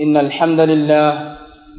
إن الحمد لله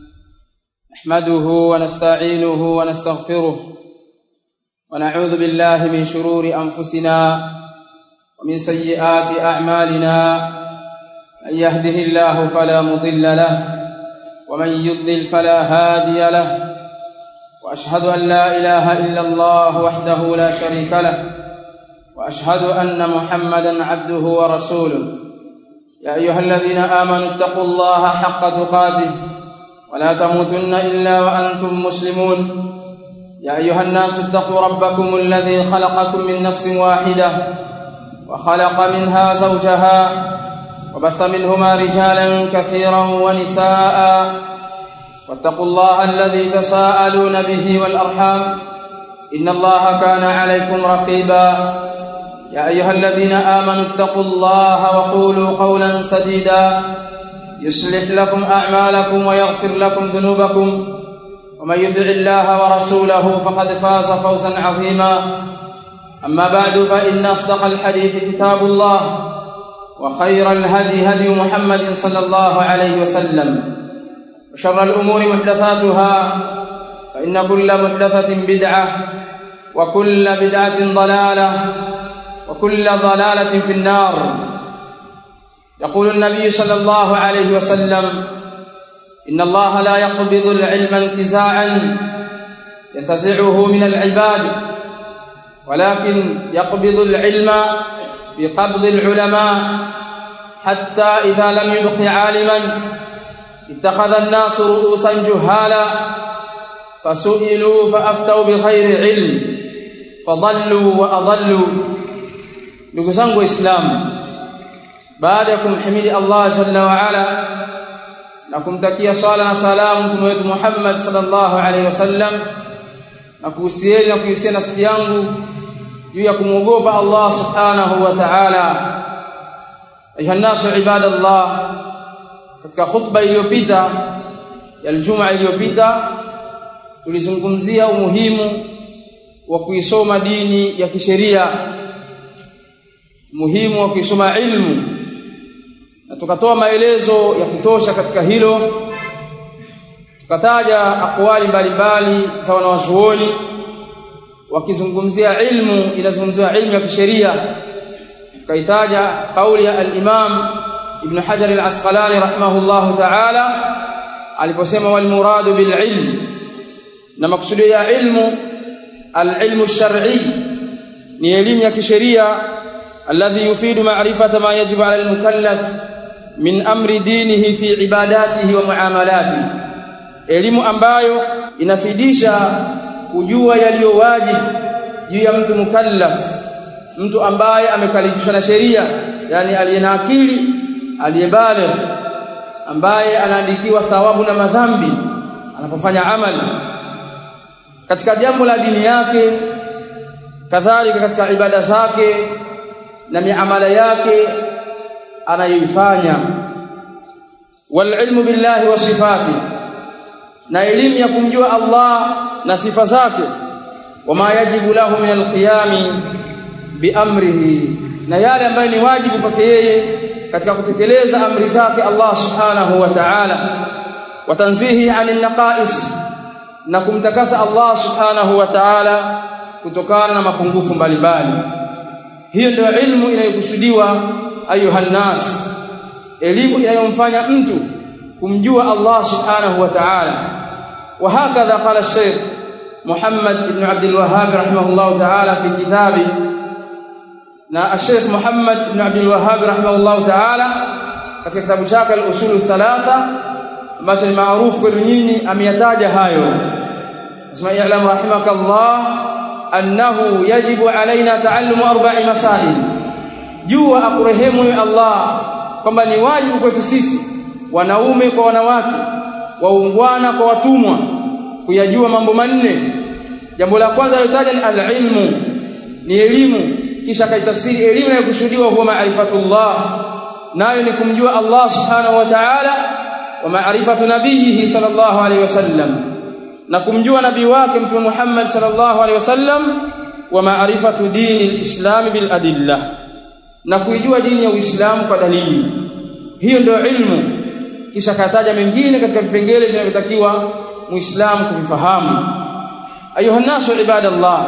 نحمده ونستعينه ونستغفره ونعوذ بالله من شرور أنفسنا ومن سيئات أعمالنا. من يهده الله فلا مضل له ومن يضلل فلا هادي له، وأشهد أن لا إله إلا الله وحده لا شريك له، وأشهد أن محمدا عبده ورسوله. يا أيها الذين آمنوا اتقوا الله حق تقاته ولا تموتن إلا وأنتم مسلمون. يا أيها الناس اتقوا ربكم الذي خلقكم من نفس واحدة وخلق منها زوجها وبث منهما رجالا كثيرا ونساء، واتقوا الله الذي تساءلون به والأرحام إن الله كان عليكم رقيبا. يا أيها الذين آمنوا اتقوا الله وقولوا قولا سديدا يصلح لكم أعمالكم ويغفر لكم ذنوبكم، ومن يطع الله ورسوله فقد فاز فوزا عظيما. أما بعد، فإن أصدق الحديث كتاب الله، وخير الهدي هدي محمد صلى الله عليه وسلم، وشر الأمور محدثاتها، فإن كل محدثة بدعة وكل بدعة ضلالة وكل ضلالة في النار. يقول النبي صلى الله عليه وسلم: إن الله لا يقبض العلم انتزاعا ينتزعه من العباد، ولكن يقبض العلم بقبض العلماء، حتى إذا لم يبق عالما اتخذ الناس رؤوسا جهالا فسئلوا فأفتوا بغير علم فضلوا وأضلوا. Ndugu zangu Waislamu, baada ya kumhimidi Allah jalla wa ala na kumtakia swala na salamu mtume wetu Muhammad sallallahu alaihi wasallam, na kuhusieni na kuhusia nafsi yangu juu ya kumwogopa Allah subhanahu wa ta'ala. Ayuha nasu ibadallah, katika khutba iliyopita ya Ijumaa iliyopita tulizungumzia umuhimu wa kuisoma dini ya kisheria, muhimu wa kusoma ilmu, na tukatoa maelezo ya kutosha katika hilo. Tukataja akwali mbalimbali za wanawazuoni wakizungumzia ilmu, inazungumzia ilmu ya kisheria. Tukaitaja kauli ya al-Imam Ibn Hajar al-Asqalani rahimahullahu ta'ala aliposema wal muradu bil ilm, na maksudio ya ilmu al-ilmu ash-shar'i ni elimu ya kisheria الذي يفيد معرفة ما يجب على المكلف من أمر دينه في عباداته ومعاملاته. elimu ambayo inafidisha kujua yaliyo wajibu juu ya mtu mukallaf, mtu ambaye amekalifishwa na sheria, yani aliyena akili, aliyebaligh, ambaye anaandikiwa thawabu na madhambi anapofanya amali katika jambo la dini yake, kadhalika katika ibada zake na miamala yake anayoifanya. Wal ilmu billahi wa sifati, na elimu ya kumjua Allah na sifa zake. Wama yajibu lahu min alqiyami biamrihi, na yale ambayo ni wajibu kwake yeye katika kutekeleza amri zake Allah subhanahu wa ta'ala. Wa tanzihi 'anil naqais, na kumtakasa Allah subhanahu wa ta'ala kutokana na mapungufu mbalimbali. Hiyo ndio ilmu inayokusudiwa ayuhan nas, elimu inayomfanya mtu kumjua Allah subhanahu wa ta'ala. Wa hakadha qala al-Sheikh Muhammad ibn Abdul Wahhab rahimahullah ta'ala fi kitabi, na al-Sheikh Muhammad ibn Abdul Wahhab rahimahullah ta'ala katika kitabu chake al-Usul thalatha ambacho ni maarufu kwa nyinyi ameyataja hayo. Asma i'lam rahimakallah annahu yajibu alaina ta'allumu 4 masail. Jua akurehemu ya Allah kwamba ni wajibu kwetu sisi, wanaume kwa wanawake, waungwana kwa watumwa, kuyajua mambo manne. Jambo la kwanza lilotaja ni al-ilmu, ni elimu, kisha kaitafsiri elimu inayokusudiwa huwa ma'rifatullah, nayo ni kumjua Allah subhanahu wa ta'ala, wa ma'rifatu nabiyhi sallallahu alayhi wasallam, na kumjua nabii wake mtume Muhammad sallallahu alaihi wasallam, wa ma'rifatu dini al-islam bil adillah, na kuijua dini ya Uislamu kwa dalili. Hiyo ndio ilmu. kisha kataja mengine katika vipengele vinavyotakiwa muislamu kuvifahamu. Ayuha nasu ibadallah,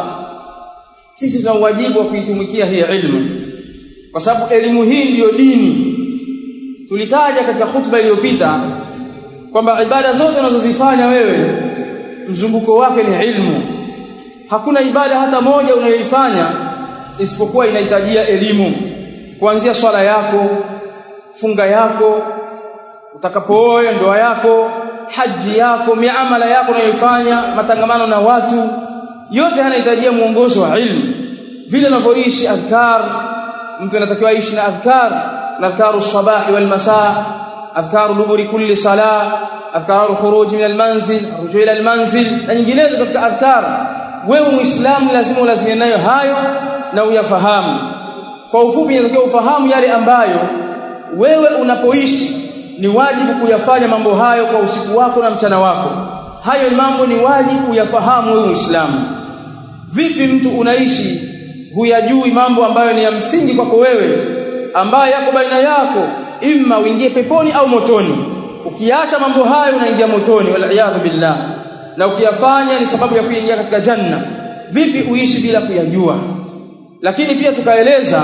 sisi tuna wajibu wa kuitumikia hii ilmu, kwa sababu elimu hii ndiyo dini. Tulitaja katika hutuba iliyopita kwamba ibada zote unazozifanya wewe mzunguko wake ni ilmu. Hakuna ibada hata moja unayoifanya isipokuwa inahitajia elimu, kuanzia swala yako, funga yako, utakapooa, ndoa yako, haji yako, miamala yako unayoifanya, matangamano na watu, yote yanahitajia mwongozo wa ilmu. Vile unavyoishi adhkar, mtu anatakiwa aishi na adhkaru sabahi wal masaa, adhkaru duburi kulli salah, adhkaru khuruj min almanzil, rujuu ila almanzil na nyinginezo katika adhkar. Wewe muislamu lazima ulazimie nayo hayo na uyafahamu. Kwa ufupi, inatakiwa ufahamu yale ambayo wewe unapoishi ni wajibu kuyafanya mambo hayo kwa usiku wako na mchana wako. Hayo mambo ni wajibu uyafahamu wewe Muislamu. Vipi mtu unaishi huyajui mambo ambayo ni ya msingi kwako wewe, ambayo yako baina yako, imma uingie peponi au motoni? Ukiacha mambo hayo unaingia motoni, wal iyadhu billah, na ukiyafanya ni sababu ya kuingia katika janna. Vipi uishi bila kuyajua? Lakini pia tukaeleza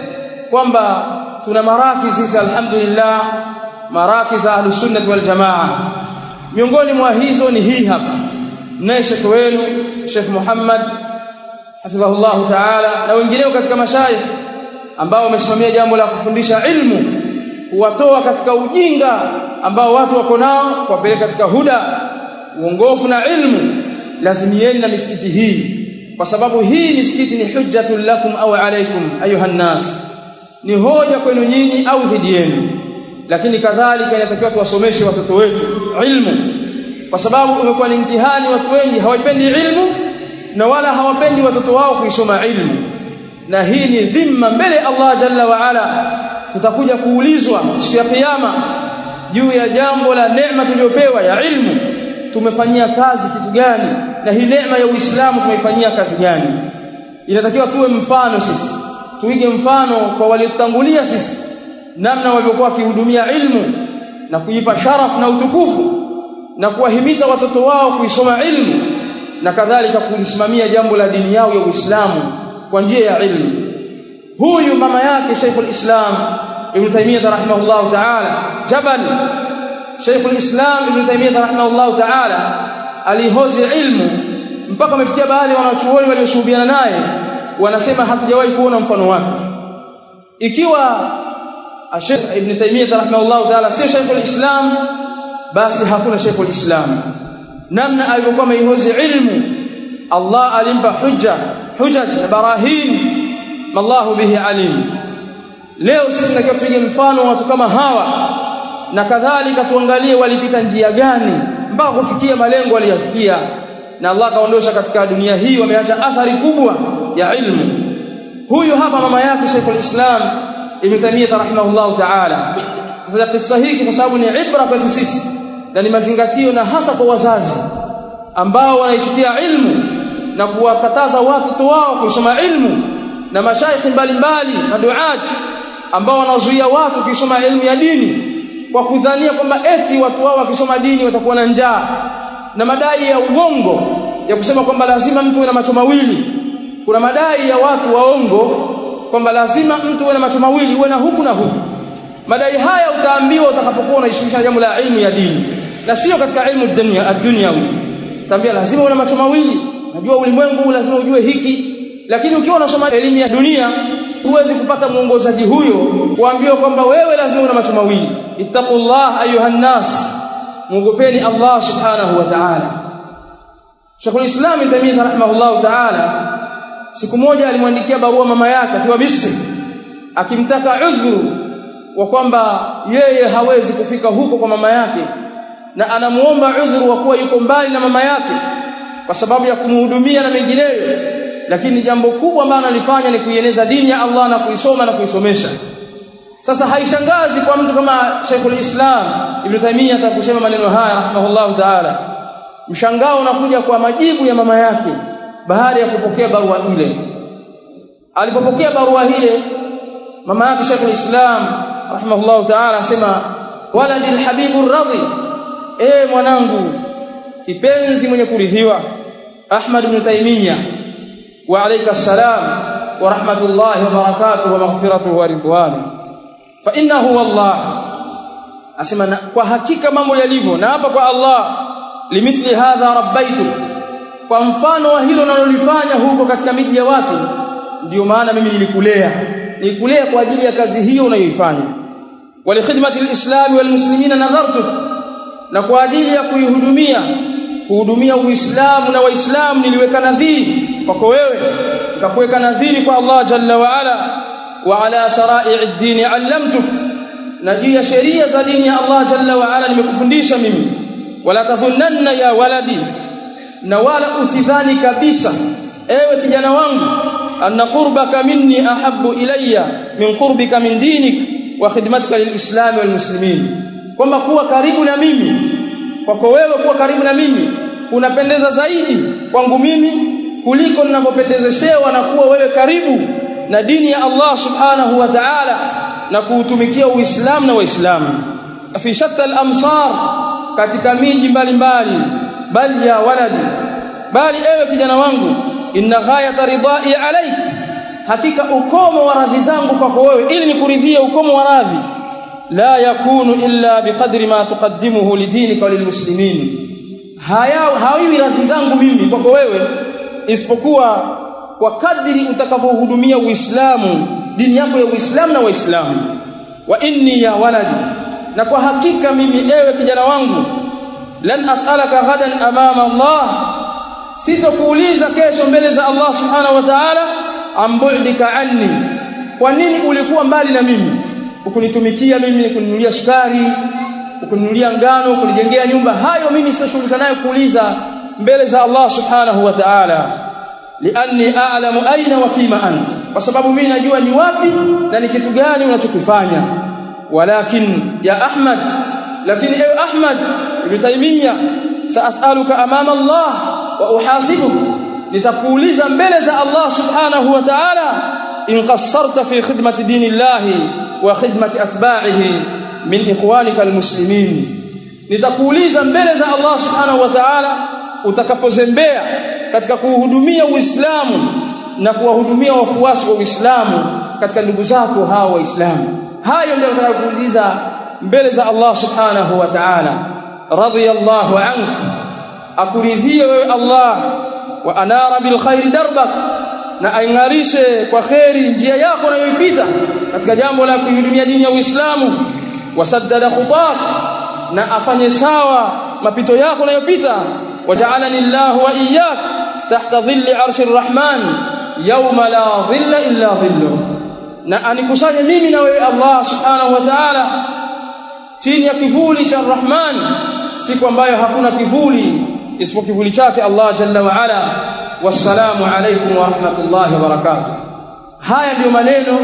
kwamba tuna marakiz sisi, alhamdulillah, marakiz ahlus sunnah wal jamaa. Miongoni mwa hizo ni hii hapa, naye shekhi wenu Sheikh Muhammad hafidhahullah ta'ala na wengineo katika mashaikh ambao wamesimamia jambo la kufundisha ilmu, kuwatoa katika ujinga ambao watu wako nao, kuwapeleka katika huda, uongofu na ilmu. Lazimieni na misikiti hii, kwa sababu hii misikiti ni hujjatul lakum au alaykum ayuhan nas, ni hoja kwenu nyinyi au dhidi yenu. Lakini kadhalika inatakiwa tuwasomeshe watoto wetu ilmu, kwa sababu umekuwa ni mtihani. Watu wengi hawapendi ilmu na wala hawapendi watoto wao kuisoma ilmu, na hii ni dhima mbele Allah jalla wa ala. Tutakuja kuulizwa siku ya kiyama juu ya jambo la neema tuliyopewa ya ilmu. Tumefanyia kazi kitu gani? Na hii neema ya Uislamu tumeifanyia kazi gani? Inatakiwa tuwe mfano sisi, tuige mfano kwa waliotutangulia sisi, namna walivyokuwa wakihudumia ilmu na kuipa sharafu na utukufu, na kuwahimiza watoto wao kuisoma ilmu, na kadhalika kulisimamia jambo la dini yao ya Uislamu kwa njia ya ilmu. Huyu mama yake Sheikhul Islam Ibn Taymiyyah rahimahullah ta'ala, Jabal Sheikhul Islam Ibn Taymiyyah rahimahullah ta'ala, alihozi ilmu mpaka amefikia baadhi wanachuoni walioshuhudiana naye wanasema hatujawahi kuona mfano wake. Ikiwa Sheikh Ibn Taymiyyah rahimahullah ta'ala sio Sheikhul Islam, basi hakuna Sheikhul Islam. Namna alivyokuwa ameihozi ilmu, Allah alimpa hujaj na barahin mallahu bihi alim. Leo sisi tunatakiwa tuige mfano watu kama hawa, na kadhalika tuangalie walipita njia gani mpaka kufikia malengo waliyofikia, na Allah kaondosha katika dunia hii wameacha athari kubwa ya ilmu. Huyu hapa mama yake Sheikhul Islam Ibn Taymiyyah rahimahullah ta'ala. Tutaja kisa hiki kwa sababu ni ibra kwetu sisi na ni mazingatio, na hasa kwa wazazi ambao wanaichukia ilmu na kuwakataza watoto wao kusoma ilmu, na mashaikh mbalimbali na duat ambao wanazuia watu kusoma ilmu ya dini kwa kudhania kwamba eti watu wao wakisoma dini watakuwa na njaa, na madai ya uongo ya kusema kwamba lazima mtu awe na macho mawili. Kuna madai ya watu waongo kwamba lazima mtu awe na macho mawili, uwe na huku na huku. Madai haya utaambiwa utakapokuwa unaishughulisha jambo la ilmu ya dini, na sio katika ilmu ad-dunyawi. Utaambiwa lazima uwe na macho mawili, najua ulimwengu lazima ujue hiki. Lakini ukiwa unasoma elimu ya dunia huwezi kupata mwongozaji huyo kuambiwa kwamba wewe lazima uwe na macho mawili. Ittaqullah ayuhan nas, muogopeni Allah subhanahu wa ta'ala. Sheikhul Islam Ibn Taymiyyah rahimahullah ta'ala siku moja alimwandikia barua mama yake akiwa Misri, akimtaka udhuru wa kwamba yeye hawezi kufika huko kwa mama yake, na anamuomba udhuru wa kuwa yuko mbali na mama yake kwa sababu ya kumhudumia na mengineyo. Lakini jambo kubwa ambalo analifanya ni kuieneza dini ya Allah na kuisoma na kuisomesha. Sasa haishangazi kwa mtu kama Sheikhul Islam Ibn Taymiyyah atakusema maneno haya rahimahullah ta'ala. Mshangao unakuja kwa majibu ya mama yake baada ya kupokea barua ile. Alipopokea barua ile, mama yake Sheikhul Islam rahimahullah ta'ala asema, waladi alhabibur radhi, mwanangu kipenzi mwenye kuridhiwa Ahmad ibn Taymiyyah, wa alayka salam wa rahmatullahi wa barakatuhu wa maghfiratuhu wa ridwanuhu. Fa innahu wallah, asema kwa hakika mambo yalivyo, na hapa kwa Allah, limithli hadha rabbaitu, kwa mfano wa hilo nalolifanya huko katika miji ya watu, ndio maana mimi nilikulea kwa ajili ya kazi hiyo unayoifanya. Wa li khidmati alislam wal muslimina nadhartu, na kwa ajili ya kuhudumia Uislamu na Waislamu niliweka nadhiri kwako wewe, nikakuweka nadhiri kwa Allah jalla wa ala. Wa ala shara'i ad-din 'allamtuk, na juu ya sheria za dini ya Allah jalla wa ala nimekufundisha mimi. Wala tadhunnanna ya waladi, na wala usidhani kabisa ewe kijana wangu, anna qurbaka minni ahabbu ilayya min qurbika min dinik wa khidmatika lilislam wal muslimin, kwamba kuwa karibu na mimi, kwako wewe kuwa karibu na mimi kunapendeza zaidi kwangu mimi kuliko ninapopendezeshewa na kuwa wewe karibu na dini ya Allah subhanahu wa ta'ala na kuutumikia Uislamu na Waislamu. Fi shatta al-amsar, katika miji mbalimbali. Bali ya waladi, bali ewe kijana wangu, inna ghayata ridai alayk, hakika ukomo wa radhi zangu kwako wewe, ili nikuridhie ukomo wa radhi, la yakunu illa biqadri ma tuqaddimuhu lidinika walilmuslimin, hawi radhi zangu mimi kwako wewe isipokuwa kwa kadri utakavyohudumia Uislamu, dini yako ya Uislamu na Waislamu. Wa inni ya waladi, na kwa hakika mimi ewe kijana wangu, lan as'alaka ghadan amama Allah, sitakuuliza kesho mbele za Allah subhanahu wa ta'ala, ambu'dika anni, kwa nini ulikuwa mbali na mimi, ukunitumikia mimi, kuninunulia sukari, ukuninunulia ngano, kunijengea nyumba. Hayo mimi sitashughulika nayo kuuliza mbele za Allah subhanahu wa ta'ala. Lianni a'lamu aina wa fima anta, kwa sababu mimi najua ni wapi na ni kitu gani unachokifanya. Walakin ya Ahmad, lakini ewe Ahmad ibn Taymiyyah, sa'as'aluka amama Allah wa uhasibuka, nitakuuliza mbele za Allah subhanahu wa ta'ala, in qassarta fi khidmati dinillahi wa khidmati atba'ihi min ikhwanika almuslimin, nitakuuliza mbele za Allah subhanahu wa ta'ala utakapozembea katika kuhudumia Uislamu na kuwahudumia wafuasi wa Uislamu katika ndugu zako hao Waislamu. Hayo ndio nitakayokuuliza mbele za Allah subhanahu wa ta'ala. Radiyallahu anka, akuridhie wewe Allah, wa anara bil khairi darbak, na aingarishe kwa khairi njia yako unayoipita katika jambo la kuhudumia dini ya Uislamu. Wasaddada khutak, na afanye sawa mapito yako unayopita. Waja'alani Allah wa iyyak tahta dhilli arshir rahman yawma la dhilla illa dhilluh, na anikusanye mimi na wewe Allah subhanahu wa ta'ala chini ya kivuli cha Rahman, siku ambayo hakuna kivuli isipokuwa kivuli chake Allah jalla wa ala. Wassalamu alaykum wa rahmatullahi wa barakatuh. Haya ndio maneno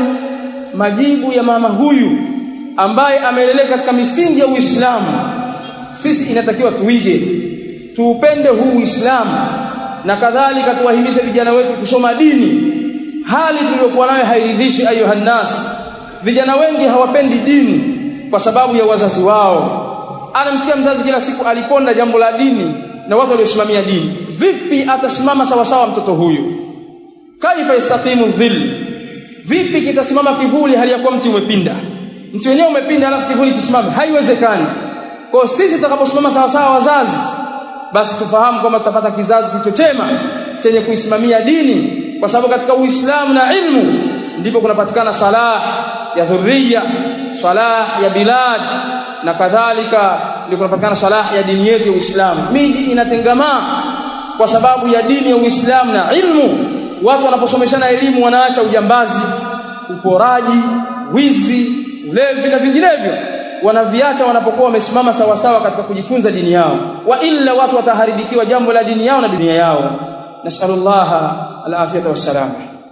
majibu ya mama huyu ambaye ameleleka katika misingi ya Uislamu. Sisi inatakiwa tuige, tuupende huu Uislamu, na kadhalika tuwahimize vijana wetu kusoma dini. Hali tuliyokuwa nayo hairidhishi ayuhan nas. Vijana wengi hawapendi dini kwa sababu ya wazazi wao. Anamsikia mzazi kila siku aliponda jambo la dini na watu waliosimamia dini. Vipi atasimama sawa sawa mtoto huyu? Kaifa yastaqimu dhill, vipi kitasimama kivuli hali ya kuwa mti umepinda? Mti wenyewe umepinda alafu kivuli kisimame, haiwezekani. Kwa sisi tutakaposimama sawa sawa wazazi, basi tufahamu kwamba tutapata kizazi kilichochema chenye kuisimamia dini, kwa sababu katika Uislamu na ilmu ndipo kunapatikana salah ya dhurriya, salah ya bilad, na kadhalika ndipo kunapatikana salah ya dini yetu ya Uislamu. Miji inatengamaa kwa sababu ya dini ya Uislamu na ilmu. Watu wanaposomeshana elimu wanaacha ujambazi, uporaji, wizi, ulevi na vinginevyo, wanaviacha wanapokuwa wamesimama sawa sawa katika kujifunza dini yao. Wa illa watu wataharibikiwa jambo la dini yao na dunia yao. Nas'alullaha al-afiyata was-salam.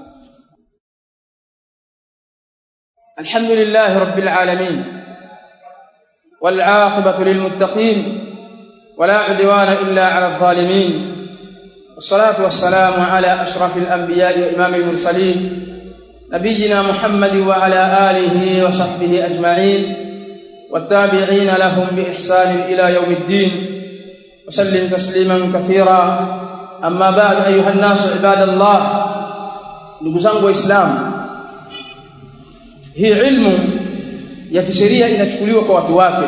Alhamdulillahi rabbil alamin, wal 'aqibatu lil muttaqin, wala 'udwana illa 'ala adh-dhalimin. والصلاه والسلام على اشرف الانبياء وامام المرسلين نبينا محمد وعلى اله وصحبه اجمعين. والتابعين لهم بإحسان إلى يوم الدين وسلم تسليما كثيرا. أما بعد أيها الناس عباد الله. ndugu zangu waislamu, hii ilmu ya kisheria inachukuliwa kwa watu wake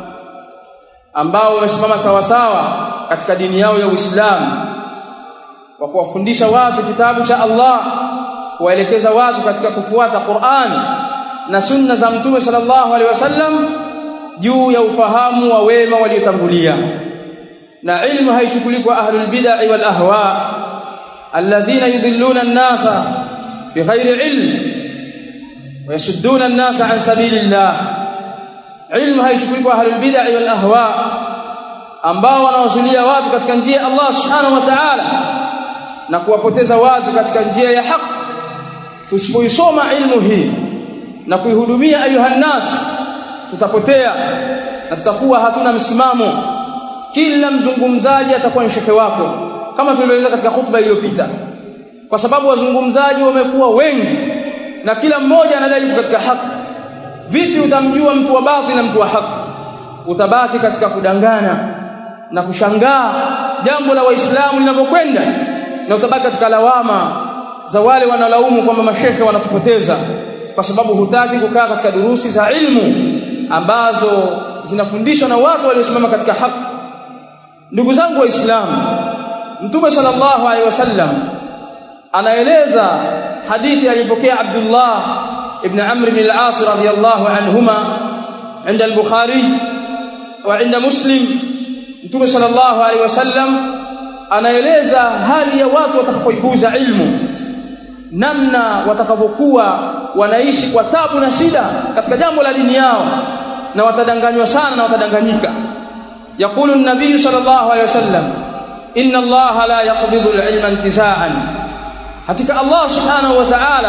ambao wamesimama sawa sawa katika dini yao ya Uislamu, kwa kuwafundisha watu kitabu cha Allah, kuwaelekeza watu katika kufuata Qur'an na sunna za Mtume sallallahu alaihi wasallam juu ya ufahamu wa wema waliotangulia. Na ilmu haichukuliwi kwa ahlul bid'ah wal ahwa alladhina yudhilluna an-nasa bighairi ilm wa yasudduna an-nasa an sabilillah. Ilmu haichukuliwi kwa ahlul bid'ah wal ahwa ambao wanawazulia watu katika njia ya Allah subhanahu wa ta'ala na kuwapoteza watu katika njia ya haki. Tusipoisoma ilmu hii na kuihudumia ayuhan nas, tutapotea na tutakuwa hatuna msimamo. Kila mzungumzaji atakuwa ni shekhe wako, kama tulivyoeleza katika khutba iliyopita, kwa sababu wazungumzaji wamekuwa wengi na kila mmoja anadai yuko katika haki. Vipi utamjua mtu wa batili na mtu wa haki? Utabaki katika kudangana na kushangaa jambo la Waislamu linavyokwenda, na utabaki katika lawama za wale wanalaumu kwamba mashekhe wanatupoteza, kwa sababu hutaki kukaa katika durusi za ilmu ambazo zinafundishwa na watu waliosimama katika haki. Ndugu zangu waislamu, Mtume sallallahu alaihi wasallam anaeleza hadithi alipokea Abdullah ibn Amr ibn al-As radiyallahu anhuma عند البخاري وعند مسلم. Mtume sallallahu alaihi wasallam anaeleza hali ya watu watakapoipuuza ilmu, namna watakavyokuwa wanaishi kwa tabu na shida katika jambo la dini yao, na watadanganywa sana na watadanganyika. Yaqulu an-nabiy sallallahu alayhi wasallam, inna Allah la yaqbidu al-ilma intiza'an. Hakika Allah subhanahu wa ta'ala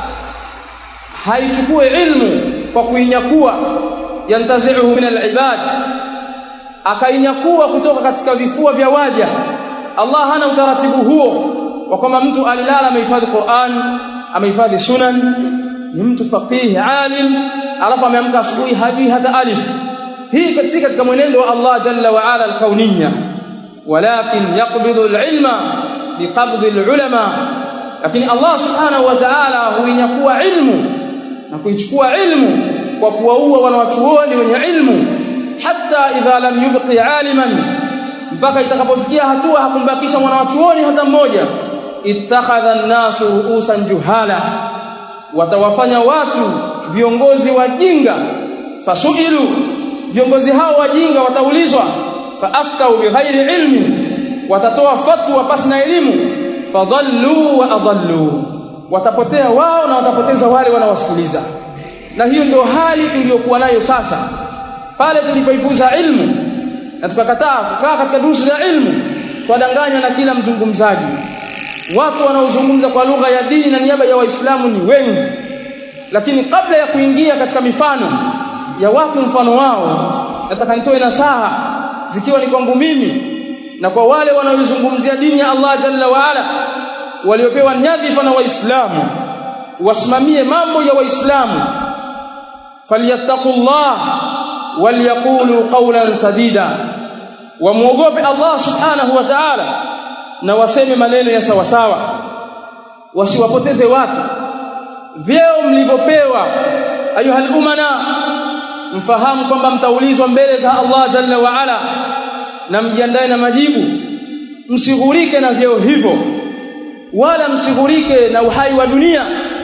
haichukui ilmu kwa kuinyakua, yantazi'uhu min al-ibad, akainyakua kutoka katika vifua vya waja. Allah hana utaratibu huo wa kwamba mtu alilala amehifadhi Qur'an, amehifadhi sunan, ni mtu faqih alim, alafu ameamka asubuhi hajui hata alif. Hii katika mwenendo wa Allah jalla wa ala al-kauniyya. Walakin yaqbidu al-ilma biqabdi al-ulama. Lakini Allah subhanahu wa ta'ala huinyakua ilmu na kuichukua ilmu kwa kuwaua wanawachuoni wenye ilmu, hatta idha lam yubqi aliman, mpaka itakapofikia hatua hakumbakisha mwanachuoni hata mmoja. Ittakhadha an-nasu ru'usan juhala, watawafanya watu viongozi wajinga. Fasuilu, viongozi hao wajinga wataulizwa, faaftau bighairi ilmi, watatoa fatwa pasina elimu. Fadallu wa adallu, watapotea wao na watapoteza wale wanawasikiliza. Na hiyo ndio hali tuliyokuwa nayo sasa. Pale tulipoipuza ilmu na tukakataa kukaa katika durusi za ilmu, twadanganya na kila mzungumzaji. Watu wanaozungumza kwa lugha ya dini na niaba ya Waislamu ni wengi, lakini kabla ya kuingia katika mifano ya watu mfano wao, nataka nitoe nasaha zikiwa ni kwangu mimi na kwa wale wanaozungumzia dini ya Allah jalla wa ala, waliopewa nyadhifa na Waislamu, wasimamie mambo ya Waislamu. Falyattaqullah waliyaqulu qawlan sadida, wamuogope Allah subhanahu wa ta'ala na waseme maneno ya sawa sawa, wasiwapoteze watu. Vyeo mlivyopewa ayuhal umana, mfahamu kwamba mtaulizwa mbele za Allah jalla wa ala, na mjiandae na majibu. Msighurike na vyeo hivyo, wala msighurike na uhai wa dunia.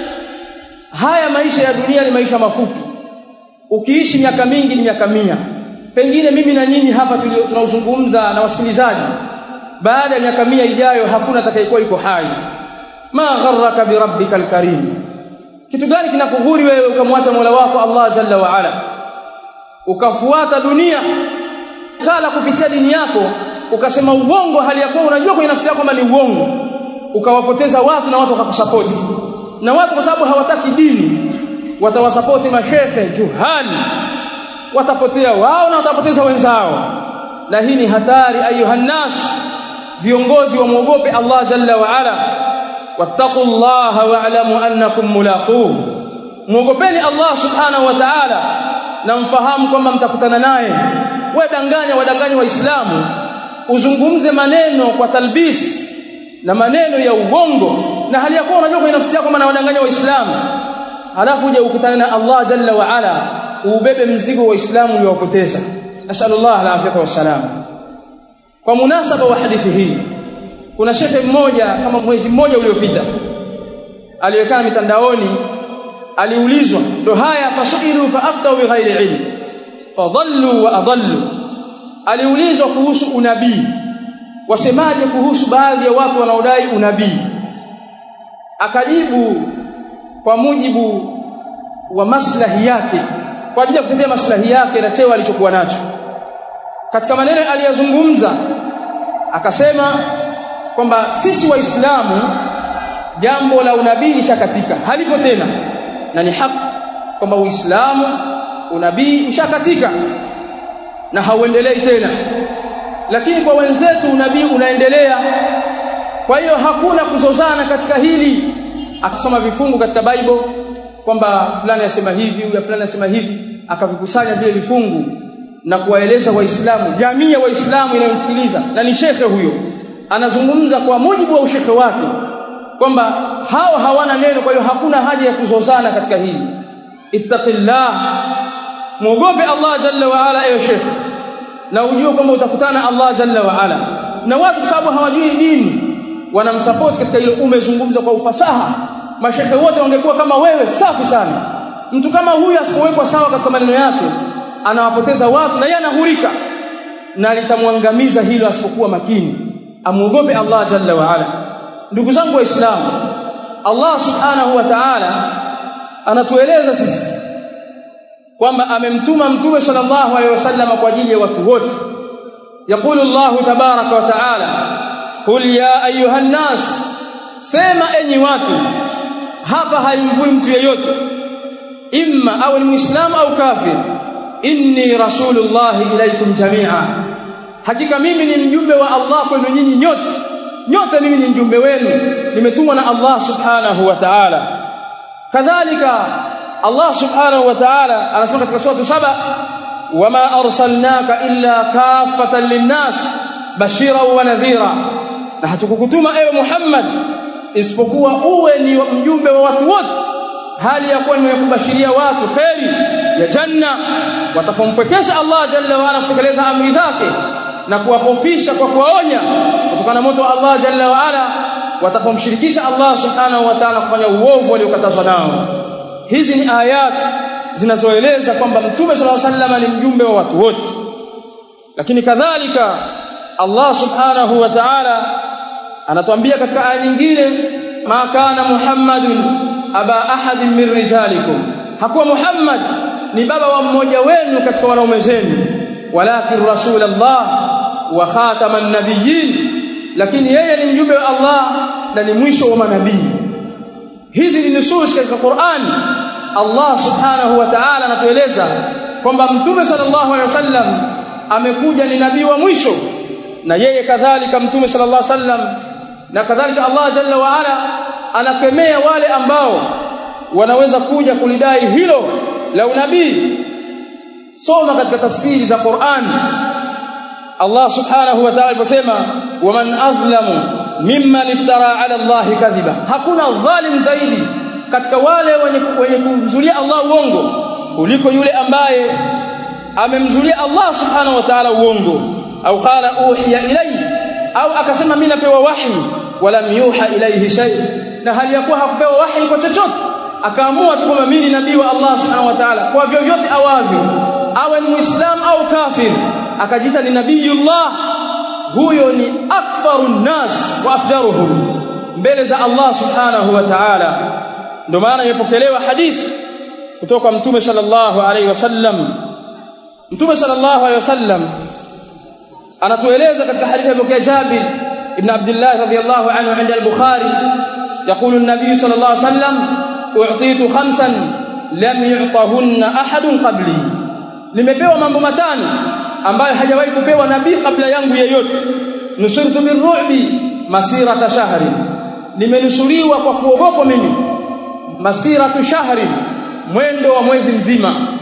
Haya maisha ya dunia ni maisha mafupi. Ukiishi miaka mingi ni miaka 100. Pengine mimi na nyinyi hapa tunaozungumza na wasikilizaji, baada ya miaka 100 ijayo hakuna atakayekuwa yuko hai. Ma gharraka bi rabbikal karim, kitu gani kinakughuri wewe ukamwacha Mola wako Allah jalla wa ala, ukafuata dunia, kala kupitia dini yako, ukasema uongo hali ya kuwa unajua kwa nafsi yako kwamba ni uongo, ukawapoteza watu na watu wakakusapoti. Na watu kwa sababu hawataki dini watawasapoti mashehe juhali, watapotea wao na watapoteza wenzao. Na hii ni hatari ayuhan nas. Viongozi wamuogope Allah jalla wa ala, wattaqullaha wa'lamu annakum mulaquh. Muogopeni Allah subhanahu wa ta'ala na mfahamu kwamba mtakutana naye. Wewe wadanganya waislamu, uzungumze maneno kwa talbis na maneno ya uongo, na hali yako unajua kwa nafsi yako maana wadanganya waislamu, halafu uje ukutane na Allah jalla wa ala ubebe mzigo wa waislamu uliowapoteza. Nasallallahu alafiyata wassalam. Kwa munasaba wa hadithi hii, kuna shekhe mmoja kama mwezi mmoja uliopita aliyekaa mitandaoni, aliulizwa ndo haya, fasuilu faaftau bighairi ilm fadhallu wa adallu. Aliulizwa kuhusu unabii, wasemaje kuhusu baadhi ya watu wanaodai unabii, akajibu kwa mujibu wa maslahi yake, kwa ajili ya kutetea maslahi yake na cheo alichokuwa nacho. Katika maneno aliyozungumza akasema kwamba sisi waislamu jambo la unabii lishakatika, halipo tena, na ni haki kwamba uislamu unabii ushakatika na hauendelei tena, lakini kwa wenzetu unabii unaendelea. Kwa hiyo hakuna kuzozana katika hili. Akasoma vifungu katika Bible kwamba fulani anasema hivi, huyu fulani anasema hivi, akavikusanya vile vifungu na kuwaeleza waislamu, jamii ya waislamu inayomsikiliza, na ni shekhe huyo anazungumza kwa mujibu wa ushekhe wake kwamba hao hawana neno, kwa hiyo hakuna haja ya kuzozana katika hili. Ittaqillah, muogope Allah jalla wa ala ewe shekhe, na ujue kwamba utakutana Allah jalla wa ala. Na watu kwa sababu hawajui dini wanamsupport katika hilo. Umezungumza kwa ufasaha, mashekhe wote wangekuwa kama wewe, safi sana. Mtu kama huyu asipowekwa sawa katika maneno yake anawapoteza watu, na yeye anahurika na litamwangamiza hilo asipokuwa makini. Amuogope Allah jalla wa ala. Ndugu zangu waislamu, Allah subhanahu wa ta'ala anatueleza sisi kwamba amemtuma mtume sallallahu alaihi wasallam kwa ajili ya watu wote. Yaqulu Allah tabaraka wa ta'ala, qul ya ayuha nas, sema enyi watu. Hapa haimvui mtu yeyote, imma awe ni muislamu au kafir. Inni rasulullah ilaykum jami'a, hakika mimi ni mjumbe wa Allah kwenu nyinyi nyote mimi ni mjumbe wenu, nimetumwa na Allah subhanahu wa ta'ala. Kadhalika Allah subhanahu wa ta'ala anasema katika sura 7, wama arsalnaka illa kaffatan linnas bashiran wa nadhira, na hatukukutuma ewe Muhammad isipokuwa uwe ni mjumbe wa watu wote, hali ya kuwa ni kubashiria watu khairi ya janna, watakompekesha Allah jalla wa ala kutekeleza amri zake, na kuwahofisha kwa kuwaonya kutokana na moto wa Allah jalla wa ala watapomshirikisha Allah subhanahu wa ta'ala kufanya uovu waliokatazwa nao. Hizi ni ayat zinazoeleza kwamba mtume sallallahu alaihi wasallam ni mjumbe wa watu wote. Lakini kadhalika Allah subhanahu wa ta'ala anatuambia katika aya nyingine, ma kana Muhammadun aba ahadin min rijalikum, hakuwa Muhammad ni baba wa mmoja wenu katika wanaume zenu, walakin rasulullah wa khataman nabiyyin, lakini yeye ni mjumbe wa Allah na ni mwisho wa manabii. Hizi ni nusus katika Qur'an. Allah subhanahu wa ta'ala anatueleza kwamba mtume sallallahu alaihi wasallam amekuja ni nabii wa mwisho, na yeye kadhalika mtume sallallahu alaihi wasallam, na kadhalika Allah jalla wa ala anakemea wale ambao wanaweza kuja kulidai hilo la unabii. Soma katika tafsiri za Qur'an Allah subhanahu wa ta'ala aliposema, waman azlamu mimman iftara ala Allah kadhiba, hakuna dhalim zaidi katika wale wenye kumzulia Allah uongo kuliko yule ambaye amemzulia Allah subhanahu wa ta'ala uongo. Au qala uhiya ilayhi, au akasema mimi napewa wahi, wala yuha ilayhi shay, na hali yakuwa hakupewa wahi kwa chochote, akaamua tu kwamba mimi ni nabii wa Allah subhanahu wa ta'ala kwa vyovyote awavyo, awe ni muislam au kafir, akajiita ni nabiyullah. Huyo ni akfarun nas wa afjaruhum mbele za Allah subhanahu wa ta'ala. Ndio maana imepokelewa hadithi kutoka mtume sallallahu alaihi wasallam. Mtume sallallahu alaihi wasallam anatueleza katika hadithi ya Jabir ibn Abdullah radhiyallahu anhu inda al-Bukhari, yaqulu an-nabiy sallallahu alaihi wasallam, u'titu khamsan lam yu'tahunna ahadun qabli, nimepewa mambo matano ambayo hajawahi kupewa nabii kabla yangu yeyote. Nusurtu birru'bi masirata shahri, nimenusuriwa kwa kuogopa mimi masiratu shahri, mwendo wa mwezi mzima.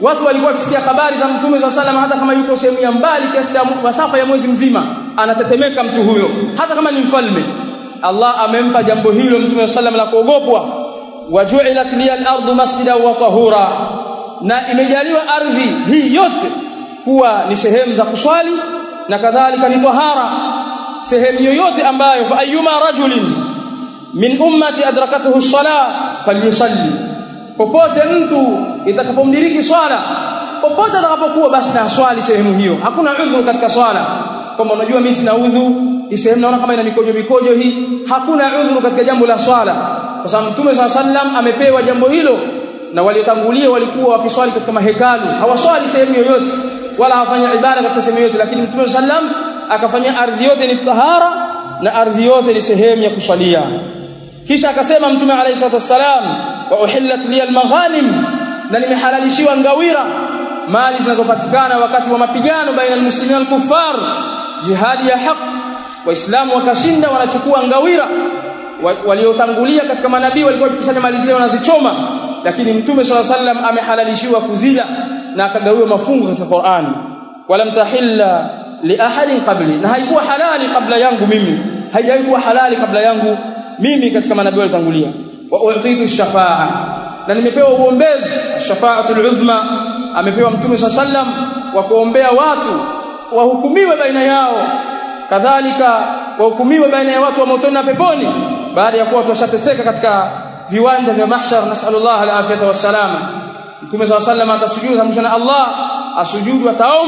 watu walikuwa wakisikia habari za Mtume SAW hata kama yuko sehemu ya mbali kiasi cha masafa ya mwezi mzima anatetemeka mtu huyo hata kama ni mfalme. Allah amempa jambo hilo Mtume SAW la kuogopwa. Waju'ilat liyal ardu masjidan wa tahura, na imejaliwa ardhi hii yote kuwa ni sehemu za kuswali na kadhalika ni tahara. Sehemu yoyote ambayo fa ayyuma rajulin min ummati adrakatuhu as-salah falyusalli, popote mtu itakapomdiriki swala popote atakapokuwa basi na swali sehemu hiyo. Hakuna udhuru katika swala kama unajua mimi sina udhu hii sehemu naona kama ina mikojo hii, hakuna udhuru katika jambo la swala kwa sababu Mtume SAW amepewa jambo hilo. Na waliotangulia walikuwa wakiswali katika mahekalu, hawaswali sehemu yoyote wala hawafanya ibada katika sehemu yoyote, lakini Mtume SAW akafanya ardhi yote ni tahara na ardhi yote ni sehemu ya kuswalia. Kisha akasema Mtume alayhi salatu wasalam, wa uhillat liyal maghanim, na nimehalalishiwa ngawira, mali zinazopatikana wakati wa mapigano baina almuslimin wal kuffar, jihadi ya haki, waislamu wakashinda wanachukua ngawira. Waliotangulia katika manabii walikuwa wakikusanya mali zile wanazichoma, lakini Mtume sallallahu alayhi wasallam amehalalishiwa kuzila na akagawiwa mafungu katika Qur'an. Walam tahilla li ahadin qabli, na haikuwa halali kabla yangu mimi, haijaikuwa halali kabla yangu mimi katika manabii walitangulia. Wa u'titu ash-shafa'a, na nimepewa uombezi, ash-shafa'atul uzma, amepewa Mtume sallallahu alayhi wasallam wa kuombea watu wahukumiwe baina yao, kadhalika wahukumiwe baina ya watu wa motoni na peponi baada ya kuwa watu washateseka katika viwanja vya mahshar. Nasallallahu al-afiyata was-salama. Mtume sallallahu alayhi wasallam atasujudu hamshana Allah, asujudu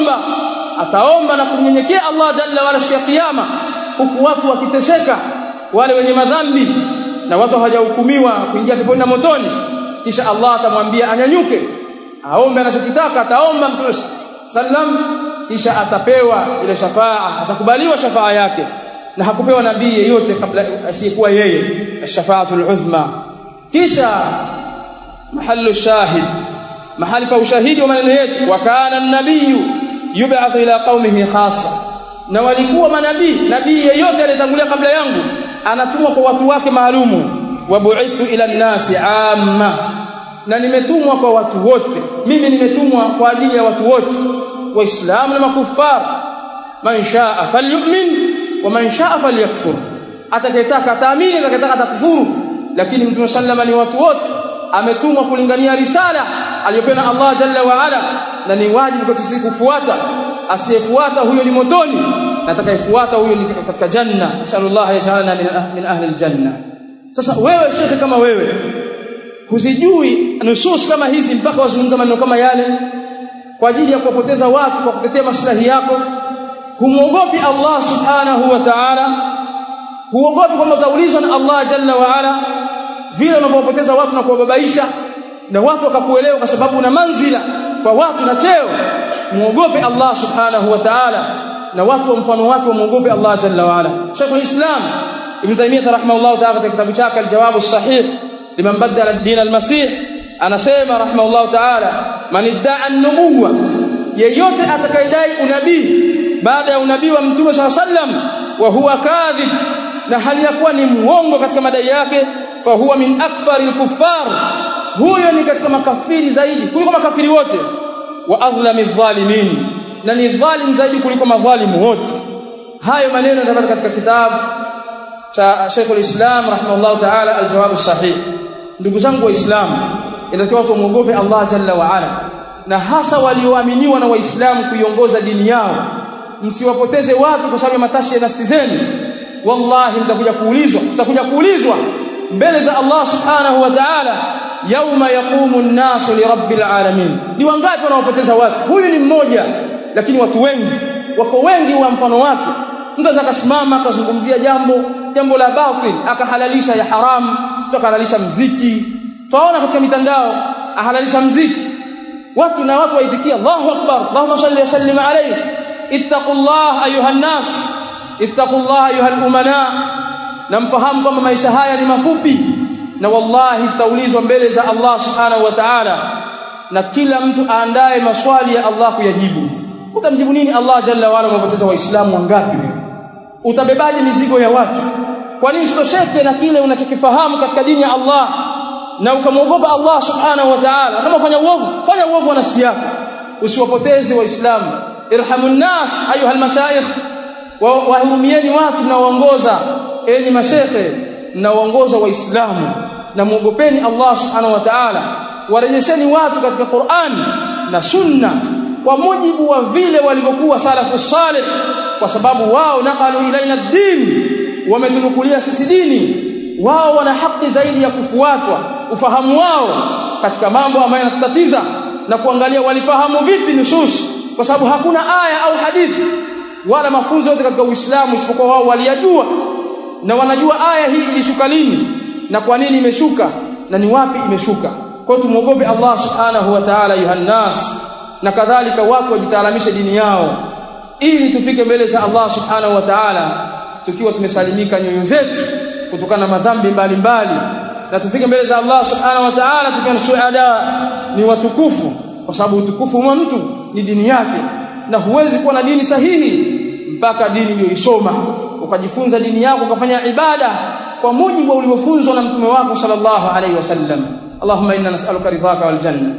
ataomba na kumnyenyekea Allah jalla wala siku ya kiyama, huku watu wakiteseka, wale wenye madhambi na watu hawajahukumiwa kuingia peponi na motoni. Kisha Allah atamwambia anyanyuke aombe anachokitaka, ataomba Mtume sallam, kisha atapewa ile shafaa, atakubaliwa shafaa yake, na hakupewa nabii yeyote kabla asiyekuwa yeye, ash-shafaatul uzma. Kisha mahallu shahid, mahali pa ushahidi wa maneno yetu, wa kana an-nabiyyu yub'athu ila qaumihi khassa, na walikuwa nabii yeyote aliyetangulia kabla yangu anatumwa kwa watu wake maalumu. Wa bu'ithu ila an-nasi amma, na nimetumwa kwa watu wote, mimi nimetumwa kwa ajili ya watu wote, waislamu na makufar. Man shaa falyu'min wa man shaa falyakfur, atakayetaka ataamini, atakayetaka atakufuru. Lakini Mtume sallama ni watu wote, ametumwa kulingania risala aliyopewa na Allah jalla wa ala, na ni wajibu kwetu sisi kufuata. Asiyefuata huyo ni motoni, na atakayefuata huyo ni katika janna. Sallallahu alayhi wa sallam min ahli aljanna. Sasa wewe shekhe, kama wewe huzijui nusus kama hizi mpaka wazungumza maneno kama yale kwa ajili ya kuwapoteza watu kwa kutetea maslahi yako, humuogopi Allah subhanahu wa ta'ala, huogopi kwamba utaulizwa na Allah jalla wa ala vile unavyopoteza watu na kuwababaisha na watu wakakuelewa kwa sababu una manzila kwa watu na cheo. Muogope Allah subhanahu wa ta'ala, na watu wa mfano wake muogope Allah jalla wa ala. Sheikhul Islam Ibn Taymiyyah rahimahullah ta'ala katika kitabu chake al-Jawab as-Sahih liman badala din al-Masih anasema rahimahullah ta'ala, man idda'a an-nubuwwa, yeyote atakayedai unabii baada ya unabii wa Mtume sallallahu alayhi wasallam, wa huwa kadhib, na hali yakuwa ni muongo katika madai yake, fa huwa min akfaril kuffar, huyo ni katika makafiri zaidi kuliko makafiri wote. Wa adhlamiz zalimin, na ni dhalim zaidi kuliko madhalimu wote. Hayo maneno yanapata katika kitabu cha Sheikhul Islam rahimahullah ta'ala al-Jawab as-Sahih. Ndugu zangu waislamu, inatakiwa watu muogope Allah jalla wa ala, na hasa walioaminiwa na waislamu kuiongoza dini yao. Msiwapoteze watu kwa sababu ya matashi ya nafsi zenu. Wallahi tutakuja kuulizwa mbele za Allah subhanahu wa ta'ala, yauma yaqumu an-nasu li rabbil alamin. Ni wangapi wanaopoteza watu? Huyu ni mmoja, lakini watu wengi wako wengi wa mfano wake. Mtu akasimama akazungumzia jambo la batil, akahalalisha ya haramu, akahalalisha mziki. Tunaona katika mitandao ahalalisha mziki, watu waitikia Allahu akbar, Allahumma salli wa sallim alayhi. Ittaqullah ayuhan nas, ittaqullah ayuhal umana. Na mfahamu kwamba maisha haya ni mafupi, na wallahi tutaulizwa mbele za Allah subhanahu wa ta'ala, na kila mtu aandae maswali ya Allah kuyajibu. Utamjibu nini Allah jalla wa ala? Umepoteza waislamu wangapi wewe? Utabebaje mizigo ya watu? Kwa nini usitosheke na kile unachokifahamu katika dini ya Allah? na ukamwogopa Allah subhanahu wa ta'ala. Kama fanya uovu wa nafsi yako, usiwapoteze waislamu. Irhamun nas ayuha almashaikh, wahurumieni watu na waongoza. Enyi mashekhe na waongoza waislamu, na muogopeni Allah subhanahu wa ta'ala. Warejesheni watu katika Qur'an na sunna kwa mujibu wa vile walivyokuwa salafu salih, kwa sababu wao naqalu ilaina ad-din, wametunukulia sisi dini. Wao wana haki zaidi ya kufuatwa ufahamu wao katika mambo ambayo yanatutatiza, na kuangalia walifahamu vipi nusus, kwa sababu hakuna aya au hadithi wala mafunzo yote katika Uislamu isipokuwa wao waliyajua, na wanajua aya hii ilishuka lini na kwa nini imeshuka na ni wapi imeshuka. Kwa hiyo tumuogope Allah subhanahu wa ta'ala yuhannas, na kadhalika watu wajitaalamishe dini yao ili tufike mbele za Allah subhanahu wa ta'ala tukiwa tumesalimika nyoyo zetu kutokana na madhambi mbalimbali, na tufike mbele za Allah subhanahu wa ta'ala tukiwa suada, ni watukufu, kwa sababu utukufu wa mtu ni dini yake, na huwezi kuwa na dini sahihi mpaka dini uliyoisoma, ukajifunza dini yako, ukafanya ibada kwa mujibu wa ulivyofunzwa na mtume wako sallallahu alayhi wasallam. Allahumma inna nas'aluka ridhaka wal janna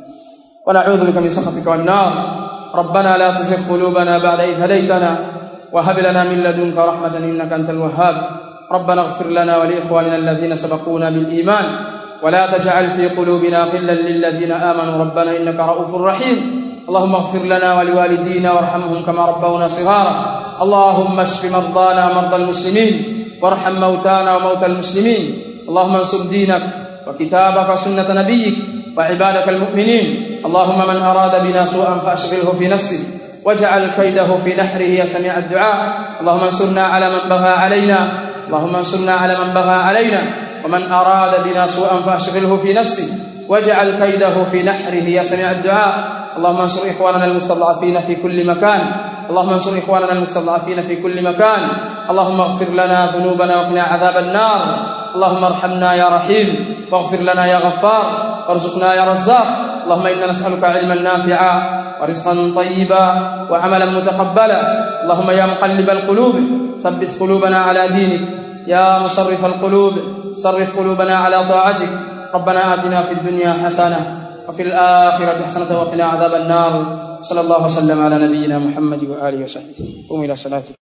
wa na'udhu bika min sakhatika wan nar. Rabbana la tuzigh qulubana ba'da idh hadaytana wa hab lana min ladunka rahmatan innaka antal wahhab. ربنا اغفر لنا ولإخواننا الذين سبقونا بالإيمان ولا تجعل في قلوبنا غلا للذين آمنوا ربنا إنك رؤوف رحيم. اللهم اغفر لنا ولوالدينا وارحمهم كما ربونا صغارا. اللهم اشف مرضانا ومرضى المسلمين وارحم موتانا وموتى المسلمين. اللهم انصر دينك وكتابك وسنة نبيك وعبادك المؤمنين. اللهم من أراد بنا سوءا فأشغله في نفسه واجعل كيده في نحره يا سميع الدعاء. اللهم انصرنا على من بغى علينا، اللهم انصرنا على من بغى علينا، ومن أراد بنا سوءا فأشغله في نفسه واجعل كيده في نحره يا سميع الدعاء. اللهم انصر إخواننا المستضعفين في كل مكان، اللهم انصر إخواننا المستضعفين في كل مكان. اللهم اغفر لنا ذنوبنا وقنا عذاب النار. اللهم ارحمنا يا رحيم، واغفر لنا يا غفار، وارزقنا يا رزاق. اللهم إنا نسألك علما نافعا ورزقا طيبا وعملا متقبلا. اللهم يا مقلب القلوب ثبت قلوبنا على دينك، يا مصرف القلوب صرف قلوبنا على طاعتك. ربنا آتنا في الدنيا حسنة وفي الآخرة حسنة وقنا عذاب النار. صلى الله وسلم على نبينا محمد وآله وصحبه. قوموا إلى صلاتكم.